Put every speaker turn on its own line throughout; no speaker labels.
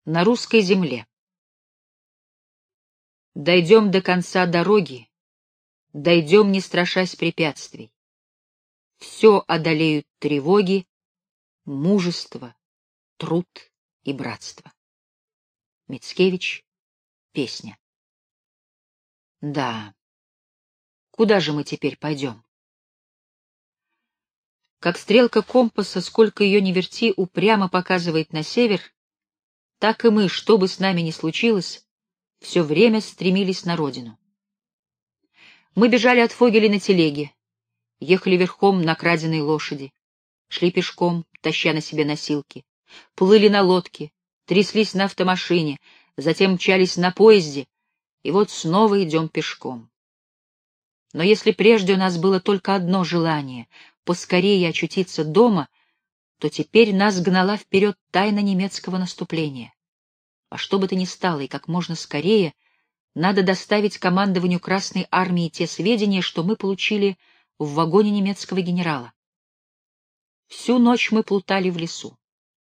На русской земле. Дойдем до конца дороги, дойдем, не страшась препятствий. Все одолеют тревоги, мужество, труд и братство. Мицкевич. Песня. Да, куда же мы теперь пойдем? Как стрелка компаса, сколько ее ни верти, упрямо показывает на север, так и мы, что бы с нами ни случилось, все время стремились на родину. Мы бежали от Фогеля на телеге, ехали верхом на краденой лошади, шли пешком, таща на себе носилки, плыли на лодке, тряслись на автомашине, затем мчались на поезде, и вот снова идем пешком. Но если прежде у нас было только одно желание — поскорее очутиться дома, то теперь нас гнала вперед тайна немецкого наступления. А что бы то ни стало, и как можно скорее, надо доставить командованию Красной Армии те сведения, что мы получили в вагоне немецкого генерала. Всю ночь мы плутали в лесу.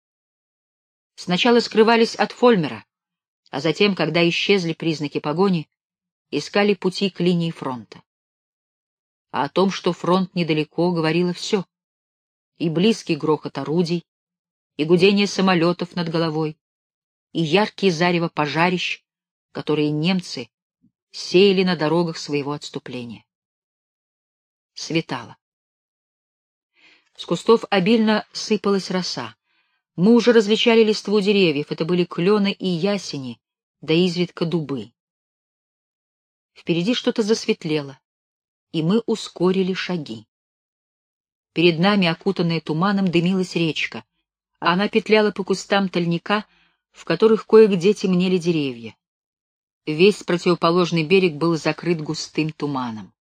Сначала скрывались от Фольмера, а затем, когда исчезли признаки погони, искали пути к линии фронта. А о том, что фронт недалеко, говорило все. И близкий грохот орудий, и гудение самолетов над головой, и яркие зарево пожарищ, которые немцы сеяли на дорогах своего отступления. Светало. С кустов обильно сыпалась роса. Мы уже различали листву деревьев, это были клены и ясени, да изредка дубы. Впереди что-то засветлело, и мы ускорили шаги. Перед нами, окутанная туманом, дымилась речка, а она петляла по кустам тольника, в которых кое-где темнели деревья. Весь противоположный берег был закрыт густым туманом.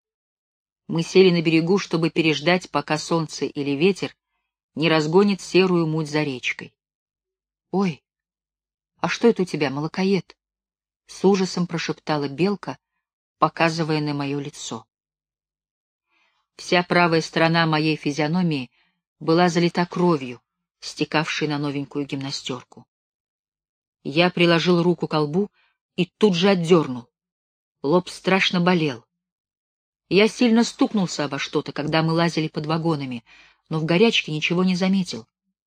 Мы сели на берегу, чтобы переждать, пока солнце или ветер не разгонит серую муть за речкой. — Ой, а что это у тебя, молокоед? — с ужасом прошептала белка, показывая на мое лицо. Вся правая сторона моей физиономии была залита кровью, стекавшей на новенькую гимнастерку. Я приложил руку к лбу и тут же отдернул. Лоб страшно болел. Я сильно стукнулся обо что-то, когда мы лазили под вагонами, но в горячке ничего не заметил.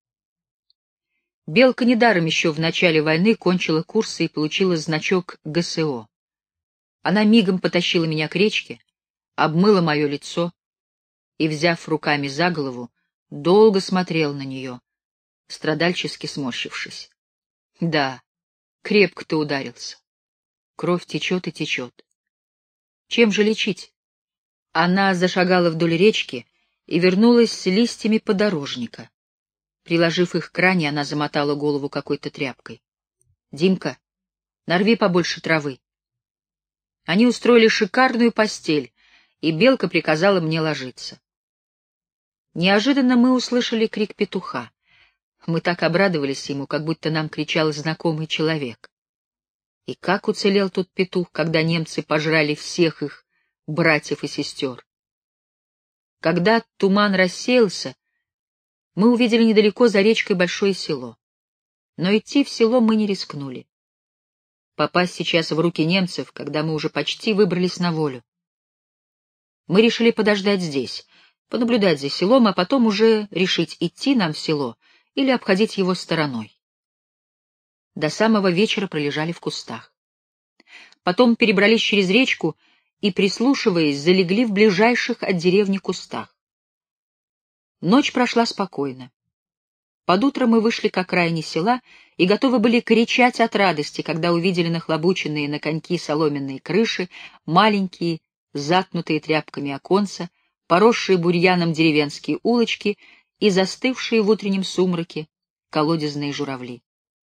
Белка недаром еще в начале войны кончила курсы и получила значок ГСО. Она мигом потащила меня к речке, обмыла мое лицо и, взяв руками за голову, долго смотрел на нее, страдальчески сморщившись. Да, крепко ты ударился. Кровь течет и течет. Чем же лечить? Она зашагала вдоль речки и вернулась с листьями подорожника. Приложив их к ране, она замотала голову какой-то тряпкой. — Димка, нарви побольше травы. Они устроили шикарную постель, и белка приказала мне ложиться. Неожиданно мы услышали крик петуха. Мы так обрадовались ему, как будто нам кричал знакомый человек. И как уцелел тот петух, когда немцы пожрали всех их братьев и сестер? Когда туман рассеялся, мы увидели недалеко за речкой большое село. Но идти в село мы не рискнули. Попасть сейчас в руки немцев, когда мы уже почти выбрались на волю. Мы решили подождать здесь, понаблюдать за селом, а потом уже решить, идти нам в село или обходить его стороной. До самого вечера пролежали в кустах. Потом перебрались через речку и, прислушиваясь, залегли в ближайших от деревни кустах. Ночь прошла спокойно. Под утро мы вышли к окраине села и готовы были кричать от радости, когда увидели нахлобученные на коньки соломенные крыши, маленькие, заткнутые тряпками оконца, поросшие бурьяном деревенские улочки и застывшие в утреннем сумраке колодезные журавли.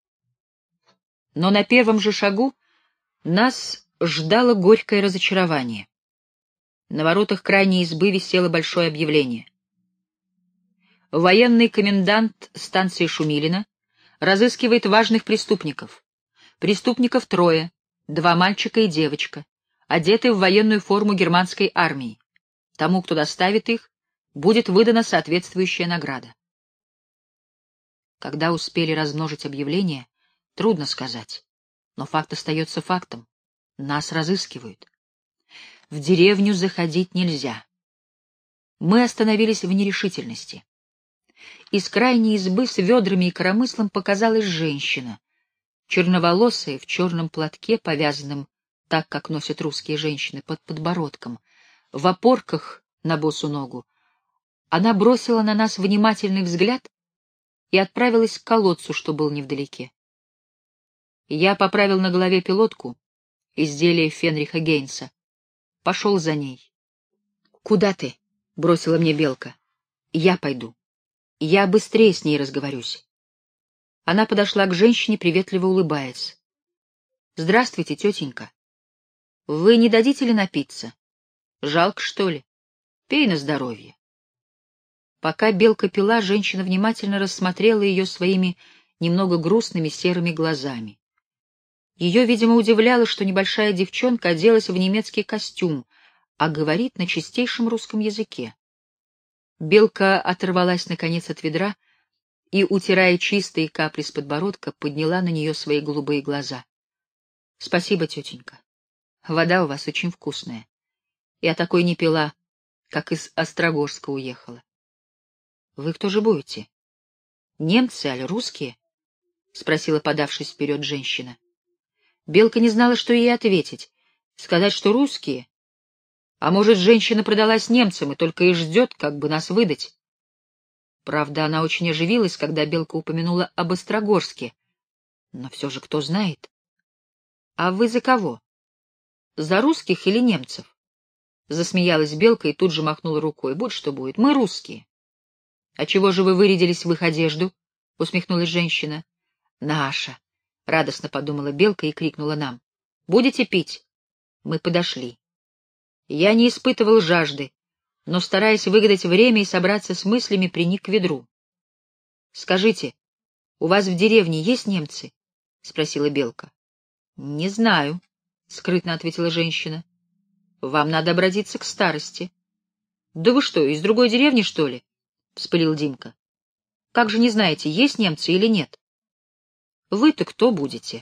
Но на первом же шагу нас ждало горькое разочарование. На воротах крайней избы висело большое объявление. Военный комендант станции Шумилина разыскивает важных преступников. Преступников 3, 2 мальчика и девочка, одеты в военную форму германской армии. Тому, кто доставит их, будет выдана соответствующая награда. Когда успели размножить объявление, Трудно сказать. Но факт остается фактом. Нас разыскивают. В деревню заходить нельзя. Мы остановились в нерешительности. Из крайней избы с ведрами и коромыслом показалась женщина, черноволосая, в черном платке, повязанном так, как носят русские женщины, под подбородком, в опорках на босу ногу. Она бросила на нас внимательный взгляд и отправилась к колодцу, что был невдалеке. Я поправил на голове пилотку, изделие Фенриха Гейнса. Пошел за ней. — Куда ты? — бросила мне Белка. — Я пойду. Я быстрее с ней разговорюсь. Она подошла к женщине, приветливо улыбаясь. — Здравствуйте, тетенька. Вы не дадите ли напиться? Жалко, что ли? Пей на здоровье. Пока Белка пила, женщина внимательно рассмотрела ее своими немного грустными серыми глазами. Ее, видимо, удивляло, что небольшая девчонка оделась в немецкий костюм, а говорит на чистейшем русском языке. Белка оторвалась, наконец, от ведра и, утирая чистые капли с подбородка, подняла на нее свои голубые глаза. — Спасибо, тетенька. Вода у вас очень вкусная. Я такой не пила, как из Острогожска уехала. — Вы кто же будете? Немцы, али русские? — спросила, подавшись вперед, женщина. Белка не знала, что ей ответить. Сказать, что русские? А может, женщина продалась немцам и только и ждет, как бы нас выдать? Правда, она очень оживилась, когда Белка упомянула об Острогожске. Но все же кто знает? — А вы за кого? За русских или немцев? Засмеялась Белка и тут же махнула рукой. — Будь что будет, мы русские. — А чего же вы вырядились в их одежду? — усмехнулась женщина. — Наша! — радостно подумала Белка и крикнула нам. — Будете пить? Мы подошли. Я не испытывал жажды, но, стараясь выгадать время и собраться с мыслями, приник к ведру. — Скажите, у вас в деревне есть немцы? — спросила Белка. — Не знаю, — скрытно ответила женщина. — Вам надо обратиться к старости. — Да вы что, из другой деревни, что ли? — вспылил Димка. — Как же не знаете, есть немцы или нет? — Вы-то кто будете?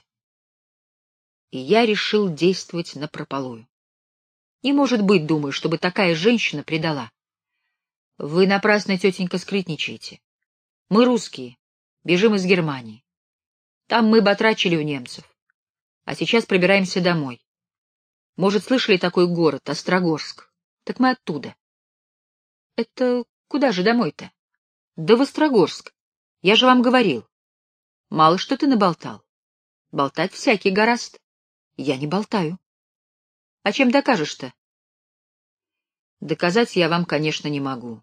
И я решил действовать напропалую. Не может быть, думаю, чтобы такая женщина предала. Вы напрасно, тетенька, скрытничаете. Мы русские, бежим из Германии. Там мы батрачили у немцев. А сейчас пробираемся домой. Может, слышали такой город, Острогожск? Так мы оттуда. Это куда же домой-то? Да в Острогожск. Я же вам говорил. Мало что ты наболтал. Болтать всякий гораст. Я не болтаю. А чем докажешь-то? Доказать я вам, конечно, не могу.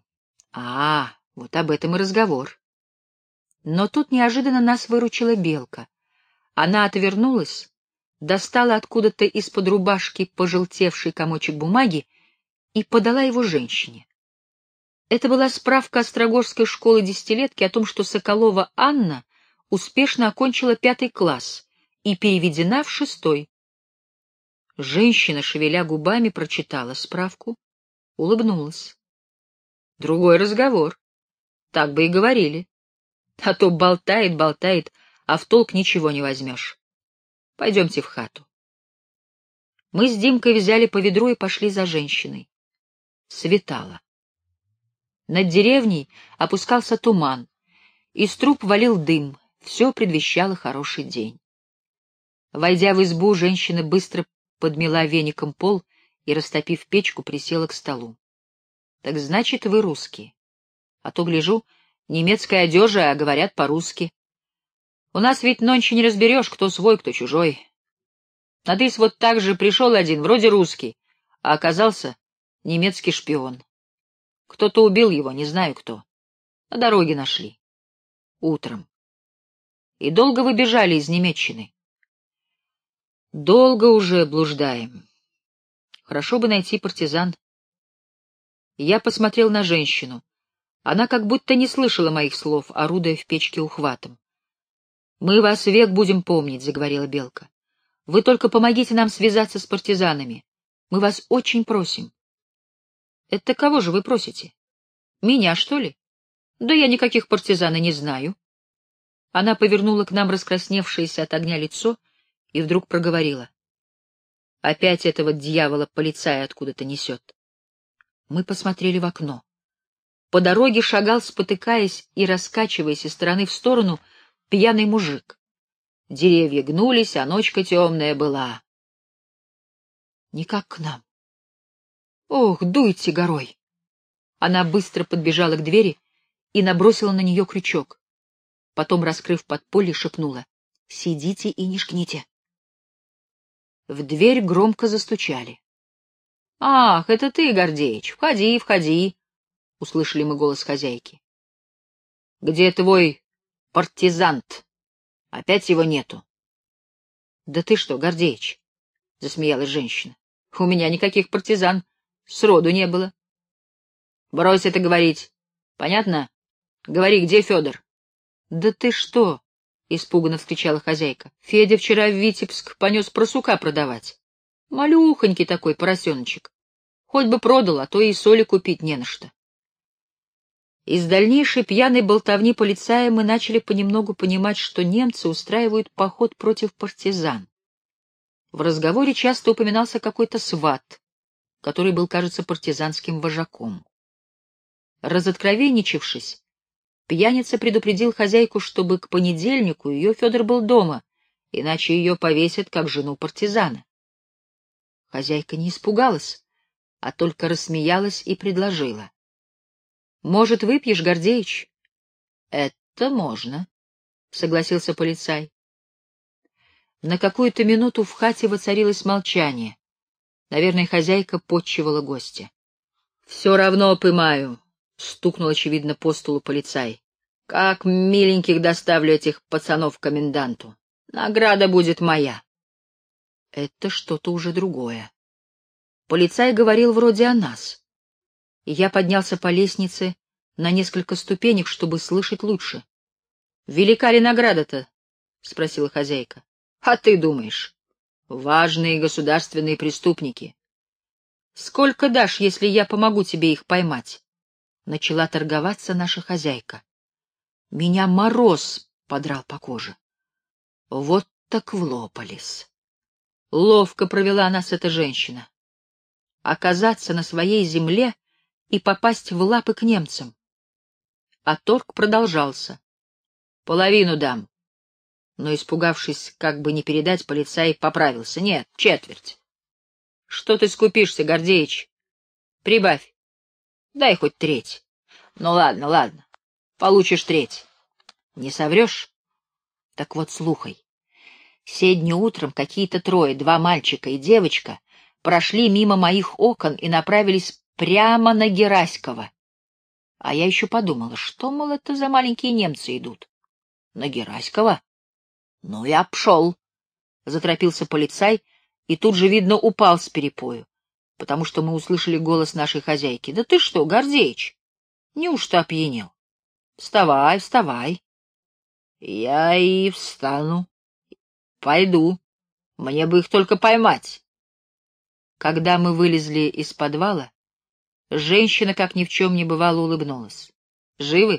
Вот об этом и разговор. Но тут неожиданно нас выручила Белка. Она отвернулась, достала откуда-то из-под рубашки пожелтевший комочек бумаги и подала его женщине. Это была справка Острогожской школы десятилетки о том, что Соколова Анна успешно окончила 5 класс и переведена в 6. Женщина, шевеля губами, прочитала справку, улыбнулась. Другой разговор. Так бы и говорили. А то болтает, болтает, а в толк ничего не возьмешь. Пойдемте в хату. Мы с Димкой взяли по ведру и пошли за женщиной. Светало. Над деревней опускался туман, из труб валил дым, все предвещало хороший день. Войдя в избу, женщина быстро подмела веником пол и, растопив печку, присела к столу. — Так значит, вы русские. А то, гляжу, немецкая одежа, а говорят по-русски. У нас ведь нонче не разберешь, кто свой, кто чужой. Надысь вот так же пришел один, вроде русский, а оказался немецкий шпион. Кто-то убил его, не знаю кто. На дороге нашли. Утром. И долго вы бежали из Немеччины? Долго уже блуждаем. Хорошо бы найти партизан. Я посмотрел на женщину. Она как будто не слышала моих слов, орудуя в печке ухватом. — Мы вас век будем помнить, — заговорила Белка. — Вы только помогите нам связаться с партизанами. Мы вас очень просим. — Это кого же вы просите? Меня, что ли? Да я никаких партизан и не знаю. Она повернула к нам раскрасневшееся от огня лицо и вдруг проговорила: «Опять этого дьявола полицая откуда-то несет». Мы посмотрели в окно. По дороге шагал, спотыкаясь и раскачиваясь из стороны в сторону, пьяный мужик. Деревья гнулись, а ночка темная была. Никак к нам. Ох, дуйте горой! Она быстро подбежала к двери и набросила на нее крючок. Потом, раскрыв подполье, шепнула: «Сидите и не шкните». В дверь громко застучали. «Ах, это ты, Гордеич! Входи, входи!» — услышали мы голос хозяйки. «Где твой партизант? Опять его нету». «Да ты что, Гордеич?» — засмеялась женщина. «У меня никаких партизан сроду не было». «Брось это говорить. Понятно? Говори, где Федор?» «Да ты что?» — испуганно вскричала хозяйка. «Федя вчера в Витебск понес просука продавать. Малюхонький такой поросеночек. Хоть бы продал, а то и соли купить не на что». Из дальнейшей пьяной болтовни полицая мы начали понемногу понимать, что немцы устраивают поход против партизан. В разговоре часто упоминался какой-то сват, который был, кажется, партизанским вожаком. Разоткровенничавшись, пьяница предупредил хозяйку, чтобы к понедельнику ее Федор был дома, иначе ее повесят как жену партизана. Хозяйка не испугалась, а только рассмеялась и предложила: «Может, выпьешь, Гордеич?» «Это можно», — согласился полицай. На какую-то минуту в хате воцарилось молчание. Наверное, хозяйка подчивала гостя. «Все равно пымаю», — стукнул, очевидно, по столу полицай. «Как миленьких доставлю этих пацанов к коменданту. Награда будет моя». Это что-то уже другое. Полицай говорил вроде о нас. И я поднялся по лестнице на несколько ступенек, чтобы слышать лучше. «Велика ли награда-то?» — спросила хозяйка. «А ты думаешь? Важные государственные преступники. Сколько дашь, если я помогу тебе их поймать?» Начала торговаться наша хозяйка. Меня мороз подрал по коже. Вот так влопались. Ловко провела нас эта женщина. Оказаться на своей земле и попасть в лапы к немцам. А торг продолжался. «Половину дам». Но, испугавшись, как бы не передать, полицай поправился. «Нет, четверть». «Что ты скупишься, Гордеич? Прибавь. Дай хоть треть». «Ну ладно, ладно. Получишь треть. Не соврешь?» «Так вот, слухай. Сегодня утром какие-то трое, 2 мальчика и девочка, прошли мимо моих окон и направились прямо на Гераськова. А я еще подумала, что, мол, это за маленькие немцы идут. На Гераськова? Ну и обшел. Заторопился полицай и тут же, видно, упал с перепою, потому что мы услышали голос нашей хозяйки. «Да ты что, Гордеич, неужто опьянел? Вставай, вставай». «Я и встану. Пойду. Мне бы их только поймать». Когда мы вылезли из подвала, женщина, как ни в чем не бывало, улыбнулась. «Живы?»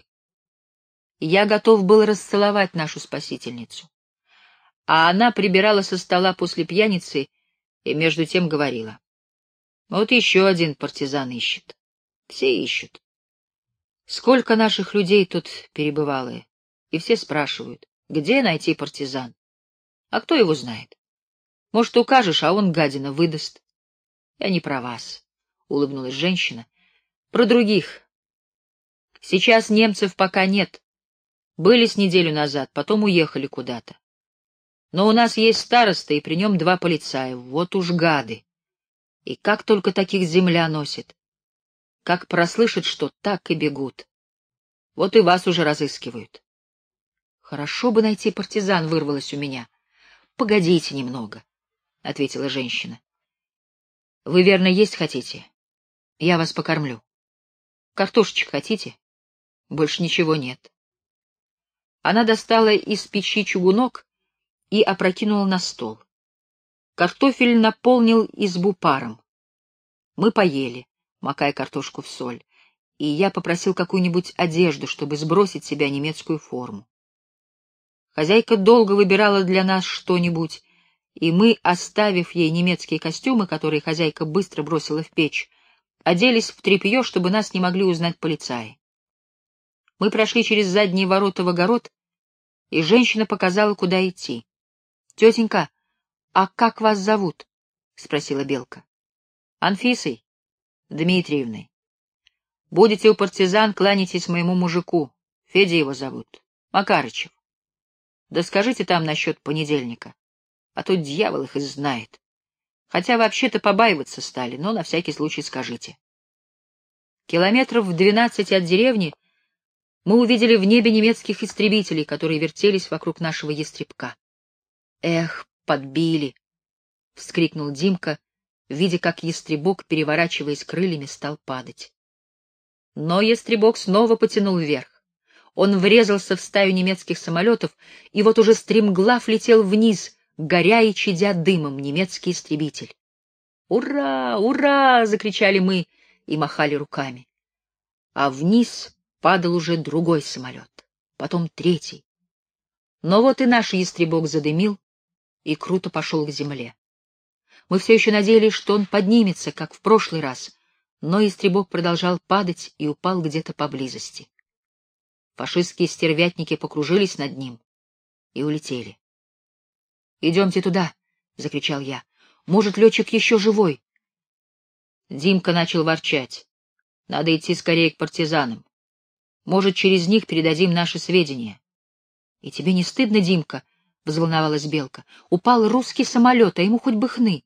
Я готов был расцеловать нашу спасительницу. А она прибирала со стола после пьяницы и между тем говорила: «Вот еще один партизан ищет. Все ищут. Сколько наших людей тут перебывало, и все спрашивают, где найти партизан? А кто его знает? Может, укажешь, а он, гадина, выдаст». «Я не про вас», — улыбнулась женщина. «Про других. Сейчас немцев пока нет. Были с неделю назад, потом уехали куда-то. Но у нас есть староста, и при нем 2 полицая. Вот уж гады. И как только таких земля носит. Как прослышат, что так и бегут. Вот и вас уже разыскивают». «Хорошо бы найти партизан», — вырвалось у меня. «Погодите немного», — ответила женщина. «Вы, верно, есть хотите? Я вас покормлю. Картошечек хотите? Больше ничего нет». Она достала из печи чугунок и опрокинула на стол. Картофель наполнил избу паром. Мы поели, макая картошку в соль, и я попросил какую-нибудь одежду, чтобы сбросить с себя немецкую форму. Хозяйка долго выбирала для нас что-нибудь, и мы, оставив ей немецкие костюмы, которые хозяйка быстро бросила в печь, оделись в тряпье, чтобы нас не могли узнать полицаи. Мы прошли через задние ворота в огород, и женщина показала, куда идти. — Тетенька, а как вас зовут? — спросила Белка. — Анфисой Дмитриевной. Будете у партизан, кланяйтесь моему мужику. Федя его зовут. Макарычев. Да скажите там насчет понедельника. А то дьявол их и знает. Хотя вообще-то побаиваться стали, но на всякий случай скажите. Километров в 12 от деревни мы увидели в небе немецких истребителей, которые вертелись вокруг нашего ястребка. «Эх, подбили!» — вскрикнул Димка, видя, как ястребок, переворачиваясь крыльями, стал падать. Но ястребок снова потянул вверх. Он врезался в стаю немецких самолетов, и вот уже стремглав летел вниз, горя и чадя дымом, немецкий истребитель. «Ура! Ура!» — закричали мы и махали руками. А вниз падал уже другой самолет, потом третий. Но вот и наш ястребок задымил и круто пошел к земле. Мы все еще надеялись, что он поднимется, как в прошлый раз, но ястребок продолжал падать и упал где-то поблизости. Фашистские стервятники покружились над ним и улетели. «Идемте туда!» — закричал я. «Может, летчик еще живой?» Димка начал ворчать. «Надо идти скорее к партизанам. Может, через них передадим наши сведения». «И тебе не стыдно, Димка?» — взволновалась Белка. «Упал русский самолет, а ему хоть бы хны».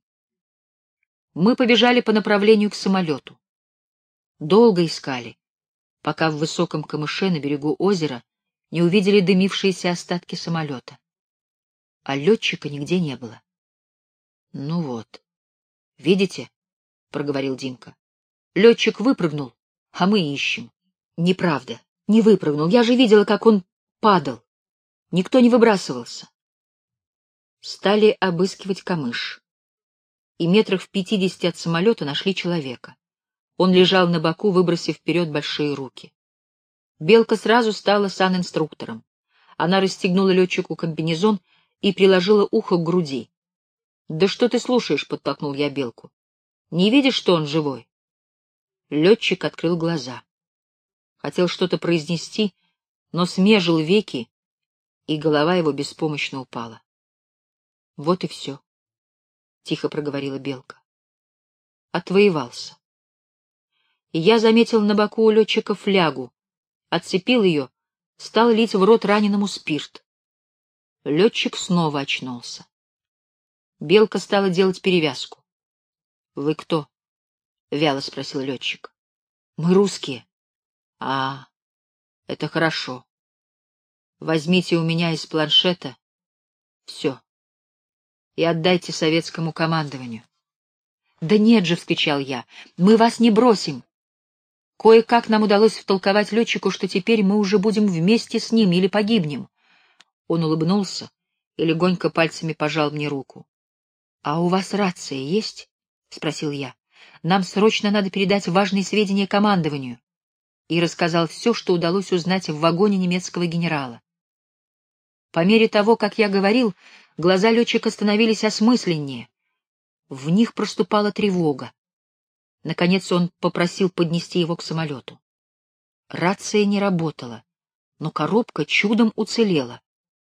Мы побежали по направлению к самолету. Долго искали, пока в высоком камыше на берегу озера не увидели дымившиеся остатки самолета. А летчика нигде не было. — Ну вот, видите, — проговорил Димка. — Летчик выпрыгнул, а мы ищем. — Неправда, не выпрыгнул. Я же видела, как он падал. Никто не выбрасывался. Стали обыскивать камыш. И метрах в 50 от самолета нашли человека. Он лежал на боку, выбросив вперед большие руки. Белка сразу стала санинструктором. Она расстегнула летчику комбинезон и приложила ухо к груди. — Да что ты слушаешь? — подтолкнул я Белку. — Не видишь, что он живой? Летчик открыл глаза. Хотел что-то произнести, но смежил веки, и голова его беспомощно упала. — Вот и все, — тихо проговорила Белка. Отвоевался. И я заметил на боку у летчика флягу, отцепил ее, стал лить в рот раненому спирт. Летчик снова очнулся. Белка стала делать перевязку. — Вы кто? — вяло спросил летчик. — Мы русские. — А, это хорошо. Возьмите у меня из планшета все и отдайте советскому командованию. — Да нет же, — вскричал я, — мы вас не бросим. Кое-как нам удалось втолковать летчику, что теперь мы уже будем вместе с ним или погибнем. Он улыбнулся и легонько пальцами пожал мне руку. — А у вас рация есть? — спросил я. — Нам срочно надо передать важные сведения командованию. И рассказал все, что удалось узнать в вагоне немецкого генерала. По мере того, как я говорил, глаза летчика становились осмысленнее. В них проступала тревога. Наконец он попросил поднести его к самолету. Рация не работала, но коробка чудом уцелела.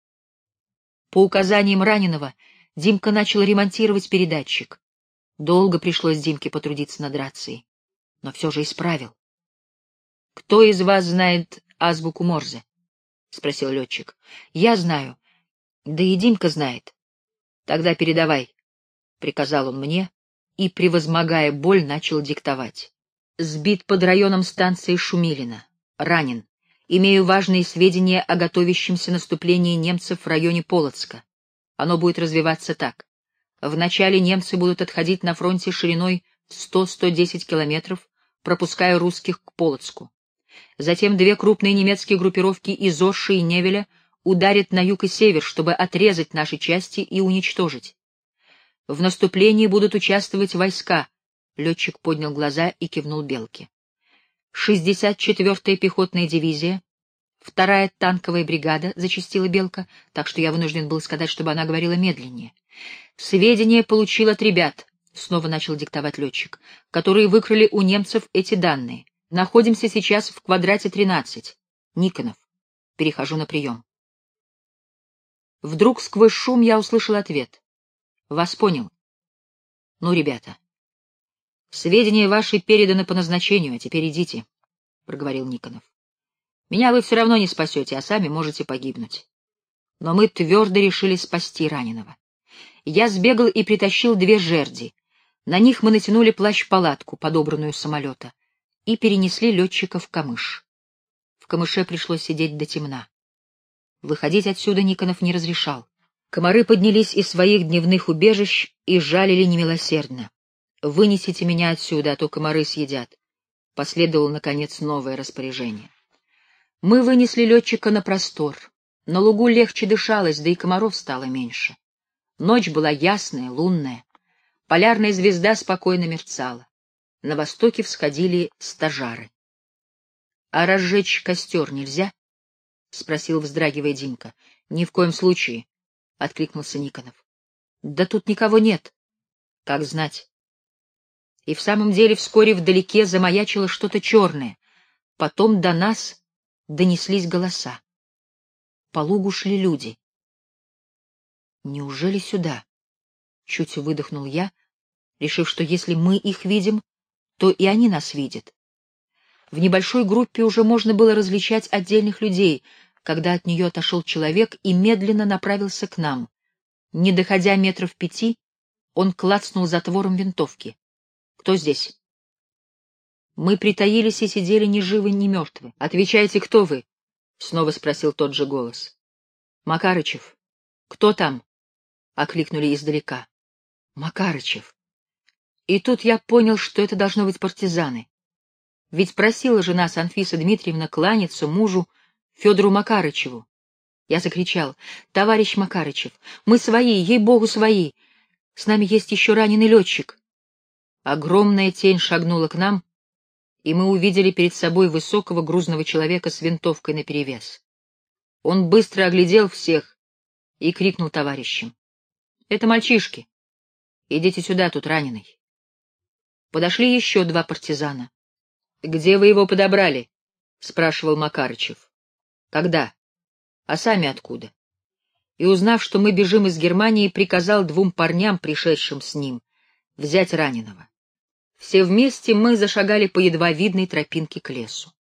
По указаниям раненого Димка начал ремонтировать передатчик. Долго пришлось Димке потрудиться над рацией, но все же исправил. — Кто из вас знает азбуку Морзе? — спросил летчик. — Я знаю. Да и Димка знает. — Тогда передавай, — приказал он мне, и, превозмогая боль, начал диктовать. Сбит под районом станции Шумилина. Ранен. Имею важные сведения о готовящемся наступлении немцев в районе Полоцка. Оно будет развиваться так. Вначале немцы будут отходить на фронте шириной в 100-110 километров, пропуская русских к Полоцку. Затем две крупные немецкие группировки из Оши и Невеля ударят на юг и север, чтобы отрезать наши части и уничтожить. В наступлении будут участвовать войска. Летчик поднял глаза и кивнул Белке. 64-я пехотная дивизия, 2-я танковая бригада», — зачастила Белка, так что я вынужден был сказать, чтобы она говорила медленнее. «Сведения получил от ребят», — снова начал диктовать летчик, «которые выкрали у немцев эти данные. Находимся сейчас в квадрате 13. Никонов. Перехожу на прием». Вдруг сквозь шум я услышал ответ. «Вас понял. Ну, ребята, сведения ваши переданы по назначению, а теперь идите», — проговорил Никонов. «Меня вы все равно не спасете, а сами можете погибнуть. Но мы твердо решили спасти раненого. Я сбегал и притащил 2 жерди. На них мы натянули плащ-палатку, подобранную с самолета, и перенесли летчика в камыш. В камыше пришлось сидеть до темна. Выходить отсюда Никонов не разрешал. Комары поднялись из своих дневных убежищ и жалили немилосердно. «Вынесите меня отсюда, а то комары съедят», — последовало, наконец, новое распоряжение. Мы вынесли летчика на простор. На лугу легче дышалось, да и комаров стало меньше. Ночь была ясная, лунная. Полярная звезда спокойно мерцала. На востоке всходили стажары. — А разжечь костер нельзя? — спросил, вздрагивая, Димка. — Ни в коем случае, — откликнулся Никонов. — Да тут никого нет. — Как знать. И в самом деле вскоре вдалеке замаячило что-то черное. Потом до нас донеслись голоса. По лугу шли люди. «Неужели сюда?» — чуть выдохнул я, решив, что если мы их видим, то и они нас видят. В небольшой группе уже можно было различать отдельных людей, когда от нее отошел человек и медленно направился к нам. Не доходя 5 метров, он клацнул затвором винтовки. «Кто здесь?» Мы притаились и сидели ни живы, ни мертвы. «Отвечайте, кто вы?» — снова спросил тот же голос. «Макарычев». «Кто там?» — окликнули издалека. «Макарычев». И тут я понял, что это должно быть партизаны. Ведь просила же нас Анфиса Дмитриевна кланяться мужу Федору Макарычеву. Я закричал: «Товарищ Макарычев, мы свои, ей-богу, свои! С нами есть еще раненый летчик». Огромная тень шагнула к нам, и мы увидели перед собой высокого грузного человека с винтовкой наперевес. Он быстро оглядел всех и крикнул товарищам: «Это мальчишки! Идите сюда, тут раненый». Подошли еще 2 партизана. «Где вы его подобрали?» — спрашивал Макарычев. «Когда? А сами откуда?» И, узнав, что мы бежим из Германии, приказал 2 парням, пришедшим с ним, взять раненого. Все вместе мы зашагали по едва видной тропинке к лесу.